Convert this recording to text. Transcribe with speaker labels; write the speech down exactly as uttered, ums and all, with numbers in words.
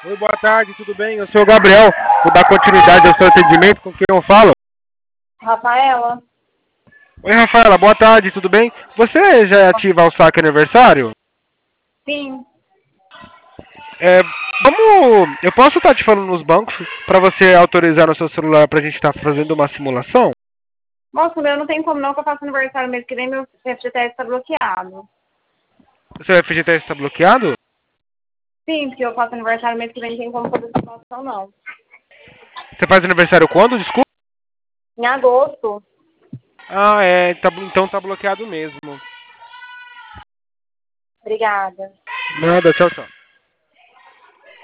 Speaker 1: Oi, boa tarde, tudo bem? Eu sou o Gabriel, vou dar continuidade ao seu atendimento, com quem eu falo?
Speaker 2: Rafaela?
Speaker 1: Oi, Rafaela, boa tarde, tudo bem? Você já é ativa ao saque aniversário?
Speaker 2: Sim.
Speaker 1: É, vamos, eu posso estar te falando nos bancos para você autorizar no seu celular para a gente estar fazendo uma simulação?
Speaker 2: Moço, meu não tem como não que eu faço aniversário mês que vem, meu F G T S está bloqueado.
Speaker 1: O seu F G T S está bloqueado?
Speaker 2: Sim, porque eu faço aniversário mês que vem, não tem como fazer simulação, não.
Speaker 1: Você faz aniversário quando, desculpa?
Speaker 2: Em agosto.
Speaker 1: Ah, é, tá, então tá bloqueado mesmo.
Speaker 2: Obrigada.
Speaker 1: Nada, tchau, tchau.